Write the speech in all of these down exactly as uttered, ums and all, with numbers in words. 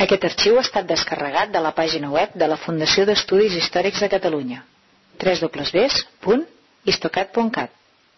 Aquest arxiu ha estat descarregat de la pàgina web de la Fundació d'Estudis Històrics de Catalunya, w w w punt histocat punt cat.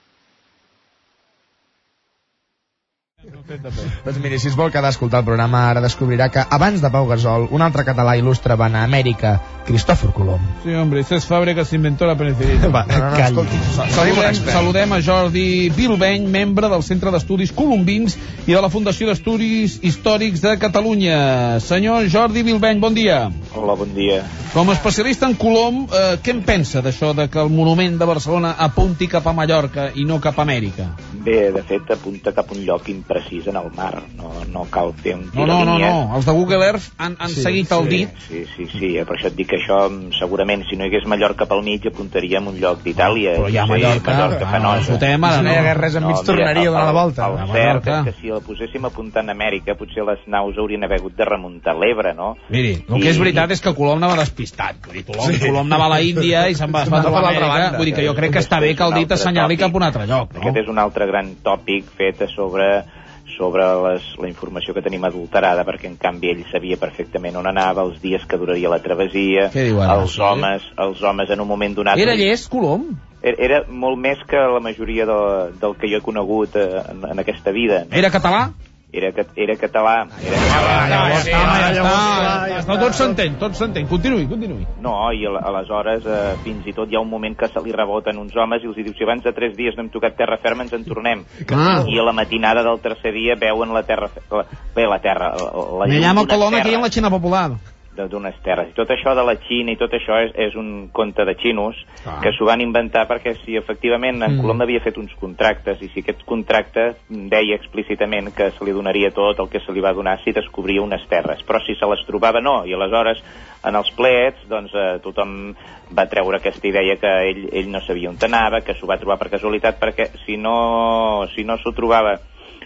Doncs miri, si es vol quedar a escoltar el programa, ara descobrirà que abans de Pau Gasol, un altre català il·lustre va anar a Amèrica, Cristòfor Colom. Sí, hombre, Cés Fàbregas s'inventó la penicilina. Va, no, no, no, escolti, saludem, saludem a Jordi Bilbeny, membre del Centre d'Estudis Colombins i de la Fundació d'Estudis Històrics de Catalunya. Senyor Jordi Bilbeny, bon dia. Hola, bon dia. Com a especialista en Colom, eh, què en pensa d'això de que el monument de Barcelona apunti cap a Mallorca i no cap a Amèrica? Bé, de fet, apunta cap a un lloc imprecís en el mar. No, no cal fer un No, no, no, no. Els de Google Earth han, han sí, seguit sí, el dit. Sí, sí, sí. Per això et dic que això, segurament, si no hi hagués Mallorca pel mig, apuntaríem un lloc d'Itàlia. Però hi ha Mallorca. Mallorca fenosa. No, fotem, ara, si no hi hagués res enmig, no, tornaria a donar la volta. El, el cert és que si la poséssim apuntant a Amèrica, potser les naus haurien haver hagut de remuntar l'Ebre, no? Miri, el que és veritat és que Colom anava despistat. Vull dir, Colom, sí. Colom anava a la Índia i se'n va, va trobar a Amèrica. Vull dir que jo crec que està bé que el dit assenyali cap a un altre lloc. No? Aquest és un altre gran tòpic fet sobre... sobre les, la informació que tenim adulterada, perquè en canvi ell sabia perfectament on anava, els dies que duraria la travessia, els sí? homes els homes en un moment donat... Era llest, Colom? Era, era molt més que la majoria de, del que jo he conegut en, en aquesta vida. Era català? Era, era català. Era català. Ja, ja, ja, ja, ja, ja, tot s'entén, tot s'entén. Continuï, continuï. No, i aleshores eh, fins i tot hi ha un moment que se li reboten uns homes i els diu, si abans de tres dies no hem tocat terra ferma ens en tornem. Ah. I a la matinada del tercer dia veuen la terra... La, bé, la terra... La, la Me llamo Colom, aquí en la Xina popular. D'unes terres. I tot això de la Xina i tot això és, és un conte de xinos ah. que s'ho van inventar perquè si efectivament en mm. Colom havia fet uns contractes i si aquest contracte deia explícitament que se li donaria tot el que se li va donar si descobria unes terres, però si se les trobava no, i aleshores en els plets doncs eh, tothom va treure aquesta idea que ell, ell no sabia on anava, que s'ho va trobar per casualitat, perquè si no si no s'ho trobava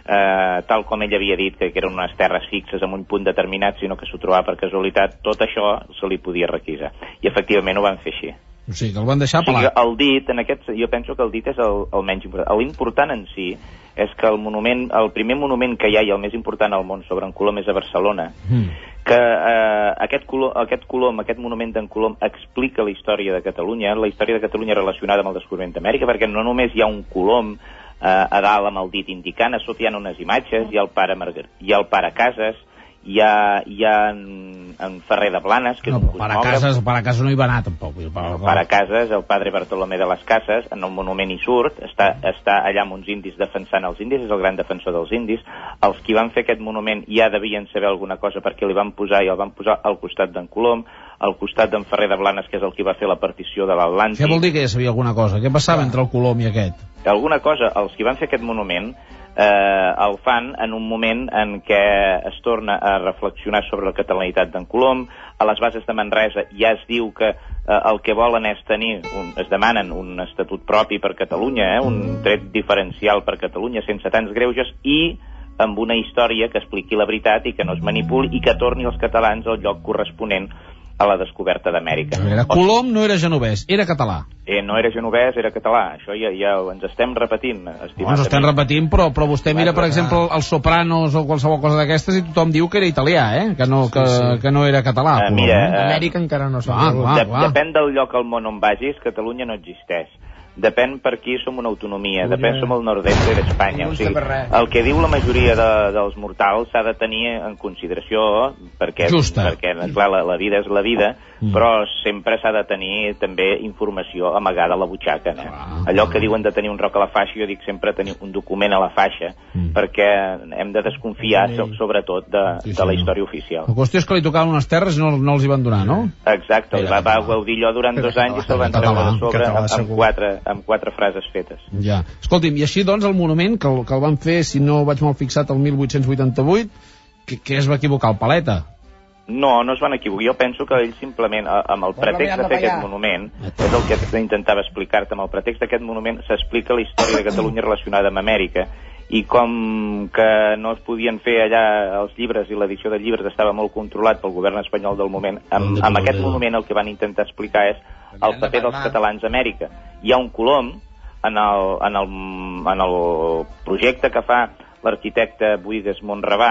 Uh, tal com ell havia dit, que eren unes terres fixes en un punt determinat, sinó que s'ho trobava per casualitat, tot això se li podia requisar. I efectivament ho van fer així. O sigui, que el van deixar pelar. O sigui, el dit, en aquest, jo penso que el dit és el, el menys important. L'important en si és que el monument, el primer monument que hi ha i el més important al món sobre en Colom és a Barcelona, mm. que uh, aquest, Colom, aquest Colom, aquest monument d'en Colom explica la història de Catalunya, la història de Catalunya relacionada amb el descobriment d'Amèrica, perquè no només hi ha un Colom Uh, a dalt amb el dit indicant, a sota hi ha unes imatges, hi ha el pare Margar... hi ha el pare Casas, hi ha, hi ha en, en Ferrer de Blanes, que no, és un cosmògraf. Casas, el pare Casas no hi va anar, tampoc. El pare, el pare Casas, el padre Bartolomé de les Cases, en el monument hi surt, està, està allà amb uns indis defensant els indis, és el gran defensor dels indis. Els qui van fer aquest monument ja devien saber alguna cosa perquè li van posar i el van posar al costat d'en Colom, al costat d'en Ferrer de Blanes, que és el qui va fer la partició de l'Atlàntic. Què vol dir que ja sabia alguna cosa? Què passava entre el Colom i aquest? Alguna cosa, els qui van fer aquest monument eh, el fan en un moment en què es torna a reflexionar sobre la catalanitat d'en Colom. A les bases de Manresa ja es diu que eh, el que volen és tenir, un, es demanen un estatut propi per Catalunya, eh, un tret diferencial per Catalunya sense tants greuges i amb una història que expliqui la veritat i que no es manipuli i que torni els catalans al lloc corresponent a la descoberta d'Amèrica. Colom no era genovès, era català. Eh, no era genovès, era català. Això ja, ja ens estem repetint, estimat. Ens estem repetint, però, però vostè mira, per exemple, els Sopranos o qualsevol cosa d'aquestes i tothom diu que era italià, eh? Que no, que, sí, sí. que no era català. Uh, mira, uh, Amèrica encara no s'ha. Ah, clar, clar. Depèn del lloc al món on vagis, Catalunya no existeix. Depèn per qui som una autonomia, Ui, depèn som el nord-est d'Espanya. O sigui, el que diu la majoria de, dels mortals s'ha de tenir en consideració, perquè, perquè clar, la, la vida és la vida, mm. però sempre s'ha de tenir també informació amagada a la butxaca. No? Ah, Allò que diuen de tenir un roc a la faixa, jo dic sempre tenir un document a la faixa, mm. perquè hem de desconfiar so, sobretot de, sí, sí, de la història no. oficial. La qüestió és que li tocaven unes terres i no, no els hi van donar, no? Exacte, va, va gaudir allò durant dos anys i se'l van treure de sobre amb, amb quatre amb quatre frases fetes. Ja. Escolti'm, i així doncs el monument, que el, que el van fer, si no vaig mal fixat, el mil vuit-cents vuitanta-vuit, que, que es va equivocar el Paleta? No, no es van equivocar. Jo penso que ell simplement, amb el pretext de fer aquest monument, és el que intentava explicar-te, amb el pretext d'aquest monument s'explica la història de Catalunya relacionada amb Amèrica, i com que no es podien fer allà els llibres i l'edició de llibres estava molt controlat pel govern espanyol del moment, amb, amb aquest monument el que van intentar explicar és el paper dels catalans a Amèrica. Hi ha un Colom en el, en el, en el projecte que fa l'arquitecte Buigues Monravà,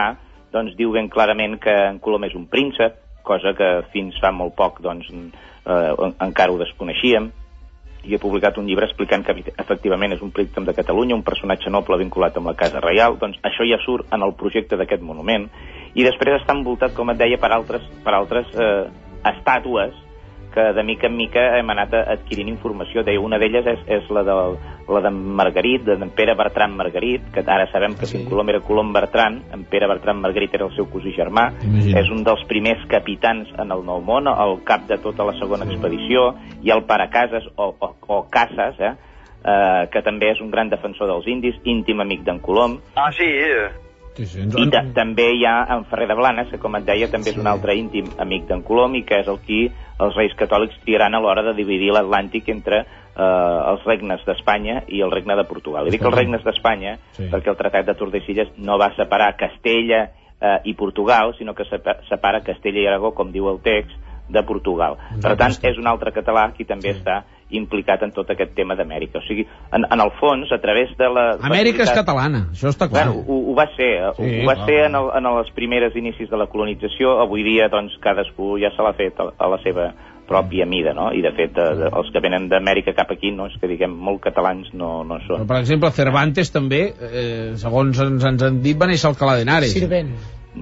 doncs diu ben clarament que en Colom és un príncep, cosa que fins fa molt poc doncs, eh, encara ho desconeixíem, i ha publicat un llibre explicant que efectivament és un príncep de Catalunya, un personatge noble vinculat amb la Casa Reial. Doncs això ja surt en el projecte d'aquest monument, i després està envoltat, com et deia, per altres, per altres eh, estàtues que de mica en mica hem anat adquirint informació. Deia, una d'elles és, és la, de, la de Margarit, de Pere Bertran Margarit, que ara sabem que sí. Si en Colom era Colom Bertran, en Pere Bertran Margarit era el seu cosí germà. Imagina. És un dels primers capitans en el Nou Món, el cap de tota la segona expedició, i el pare Casas, o, o, o Casas, eh, eh, que també és un gran defensor dels indis, íntim amic d'en Colom. Ah, sí, eh? Sí, sí, ens... I ta també hi ha en Ferrer de Blanes, que com et deia també és sí. un altre íntim amic d'en Colom, i que és el qui els reis catòlics triaran a l'hora de dividir l'Atlàntic entre eh, els regnes d'Espanya i el regne de Portugal. I dic els regnes d'Espanya sí. perquè el Tractat de Tordesillas no va separar Castella eh, i Portugal, sinó que separa Castella i Aragó, com diu el text, de Portugal. Per tant, és un altre català qui també sí. està implicat en tot aquest tema d'Amèrica. O sigui, en, en el fons, a través de la... Amèrica és catalana, això està clar. Bueno, ho, ho va ser, sí, ho, ho va ser en, el, en els primers inicis de la colonització. Avui dia, doncs, cadascú ja se l'ha fet a, a la seva pròpia mida, no? I, de fet, de, de, els que venen d'Amèrica cap aquí, no? És que, diguem, molt catalans no, no són. Però, per exemple, Cervantes també, eh, segons ens, ens han dit, va néixer al Alcalá de Henares. Sirvent.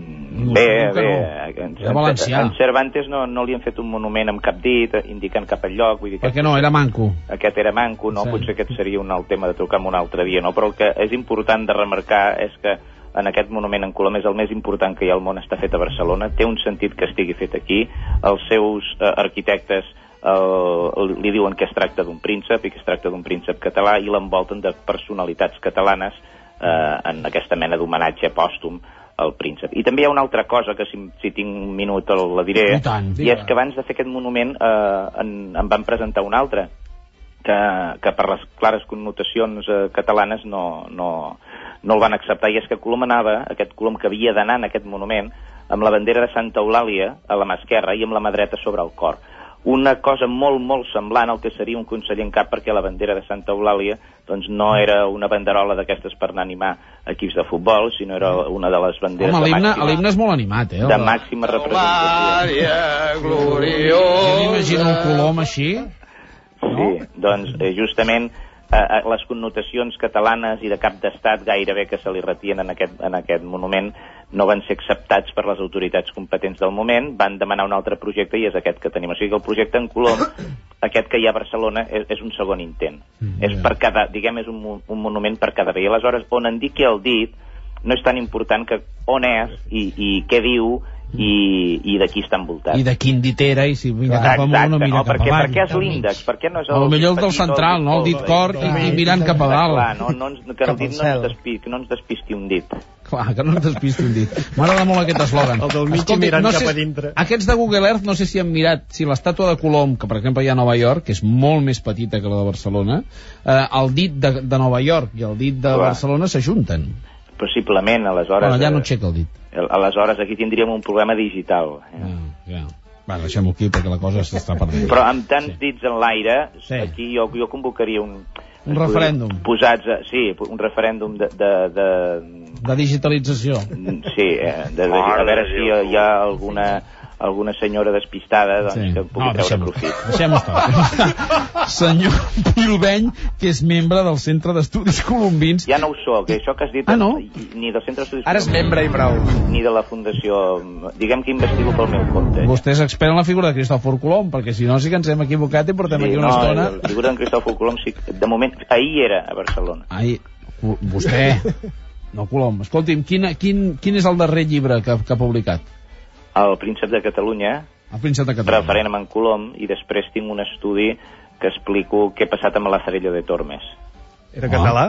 Bé, bé, en, en, en Cervantes no, no li han fet un monument amb cap dit, indicant cap enlloc. Vull dir que perquè no, era manco. Aquest era manco, no? Sí. Potser aquest seria un alt tema de trucar un altre dia, no? Però el que és important de remarcar és que en aquest monument en Colom és el més important que hi ha al món, està fet a Barcelona, té un sentit que estigui fet aquí, els seus eh, arquitectes eh, li diuen que es tracta d'un príncep i que es tracta d'un príncep català, i l'envolten de personalitats catalanes eh, en aquesta mena d'homenatge pòstum al príncep. I també hi ha una altra cosa que si, si tinc un minut la diré, i, tant, i és que abans de fer aquest monument eh, en, en van presentar un altre que, que per les clares connotacions eh, catalanes no, no, no el van acceptar, i és que Colom anava, aquest Colom que havia d'anar en aquest monument, amb la bandera de Santa Eulàlia a la mà esquerra i amb la mà dreta sobre el cor. Una cosa molt, molt semblant al que seria un conseller en cap, perquè la bandera de Santa Eulàlia doncs no era una banderola d'aquestes per anar a animar equips de futbol, sinó era una de les banderes Home, de màxima... l'himne és molt animat, eh? De màxima representació. Jo m'imagino un Colom així. Sí, doncs eh, justament eh, les connotacions catalanes i de cap d'estat gairebé que se li retien en aquest, en aquest monument no van ser acceptats per les autoritats competents del moment, van demanar un altre projecte i és aquest que tenim. O sigui que el projecte en Colom, aquest que hi ha a Barcelona, és, és un segon intent. Mm, és per cada, diguem, és un, un monument per cada dia. Aleshores, on indiqui el dit, no és tan important que on és i, i què diu i, i de qui està envoltat. I de quin dit era, i si mira cap amunt o mira no, cap perquè, avall. Per què és l'índex? Per què no és el... O millor el del central, no? El dit cor i, i mirant cap a dalt. Clar, no, no ens, que el dit no ens, despi, que no ens despisti un dit. Clar, que no ens despisti un dit. M'agrada molt aquest eslògan. El del mig Escolti, mirant no sé, cap a dintre. Aquests de Google Earth, no sé si han mirat si l'estàtua de Colom, que per exemple hi ha a Nova York, que és molt més petita que la de Barcelona, eh, el dit de, de Nova York i el dit de Clar. Barcelona s'ajunten. Possiblement, aleshores... Bueno, allà no aixeca el dit. Aleshores, aquí tindríem un problema digital. Eh? Ja, ja. Va, deixem-ho aquí, perquè la cosa s'està perdent. Però amb tants sí. dits en l'aire, sí. aquí jo, jo convocaria un... Un referèndum. Posats a, sí, un referèndum de... De, de, de digitalització. Sí, eh, de, de, a veure si hi ha alguna... alguna senyora despistada doncs, sí. que pugui no, treure profit. Deixem-ho estar. Senyor Bilbeny, que és membre del Centre d'Estudis Colombins. Ja no ho soc, això que has dit, ah, no? ni del Centre d'Estudis Ara és membre i prou. Ni de la Fundació, diguem que investigo pel meu compte. Vostè és expert en la figura de Cristòfor Colom, perquè si no sí que ens hem equivocat i portem sí, aquí una no, estona. La figura de Cristòfor Colom, sí, de moment, ahir era a Barcelona. Ahir, vostè, no Colom. Escolti'm, quin, quin, quin és el darrer llibre que, que ha publicat? El príncep de Catalunya, el príncep de Catalunya, referent a en Colom, i després tinc un estudi que explico què ha passat amb la Lazarillo de Tormes. Era català?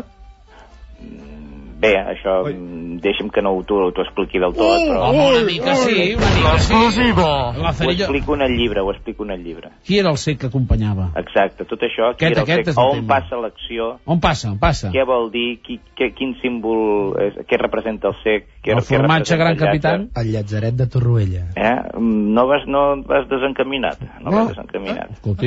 Bé, això Oi. deixa'm que no t'ho expliqui del tot, però... Home, una mica sí, una mica sí. Ho explico en el llibre, ho explico en el llibre. Qui era el cec que acompanyava? Exacte, tot això, qui aquest, era el cec, on passa l'acció... On passa, on passa? Què vol dir, qui, què, quin símbol, és, què representa el cec... Què, el formatge gran capitán? El Llatzeret de Torroella. Eh? No vas, no vas desencaminat, no, no. vas desencaminat. Escolti'm.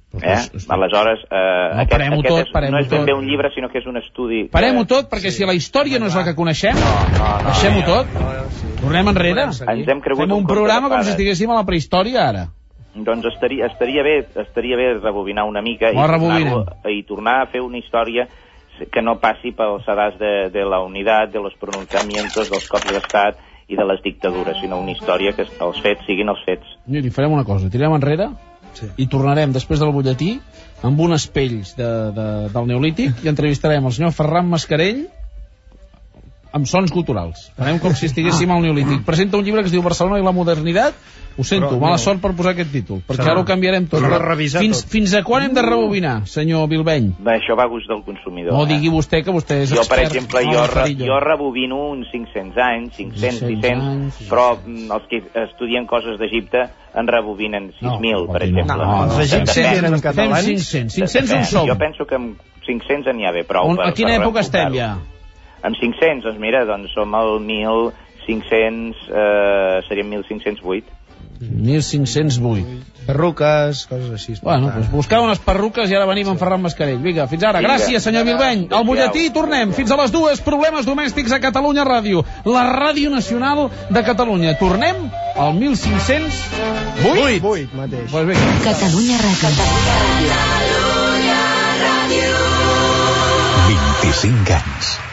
Eh? Aleshores, eh, no, aquest, parem-ho aquest tot, és, parem-ho no és ben tot. bé un llibre, sinó que és un estudi... Parem-ho tot, perquè si la història no és la que coneixem, deixem-ho tot. Tornem enrere. Ens hem cregut Fem un conte programa de com si fades. estiguéssim a la prehistòria, ara. Doncs estaria, estaria, bé, estaria bé rebobinar una mica i Ho tornar, rebobinem. i tornar a fer una història que no passi pels sedars de, de la unitat, de los pronunciamientos, dels cops d'estat i de les dictadures, sinó una història que els fets siguin els fets. Miri, farem una cosa, tirem enrere sí. i tornarem després del butlletí amb unes pells de, de, del Neolític i entrevistarem el senyor Ferran Mascarell amb sons culturals. Farem com si estiguéssim al Neolític. Presenta un llibre que es diu Barcelona i la modernitat. Ho sento, però, mala no. sort per posar aquest títol, perquè ara ho canviarem tot. Però fins, tot. Fins a quan hem de rebobinar, senyor Bilbeny? Bé, això va a gust del consumidor. No eh? digui vostè que vostè és jo, expert. Per exemple, jo, re, jo rebobino uns cinc-cents anys, cinc-cents, sis-cents, anys, però els que estudien coses d'Egipte en rebobinen sis mil, no, per exemple. No, no, els egipcis eren catalans. cinc-cents, cinc-cents on som? Jo penso que amb cinc-cents n'hi ha bé prou. On, per, a quina època estem ja? Amb cinc-cents, doncs mira, doncs som al mil cinc-cents, eh, seríem mil cinc-cents vuit. mil cinc-cents vuit. Perruques, coses així. Bueno, doncs buscar unes perruques i ara venim amb Ferran Mascarell. Vinga, fins ara. Gràcies, senyor Bilbeny. Al butlletí tornem. Fins a les dues. Problemes domèstics a Catalunya Ràdio. La Ràdio Nacional de Catalunya. Tornem al mil cinc-cents vuit. vuit mateix. Pues vinga. Catalunya Ràdio. Catalunya Ràdio. vint-i-cinc anys.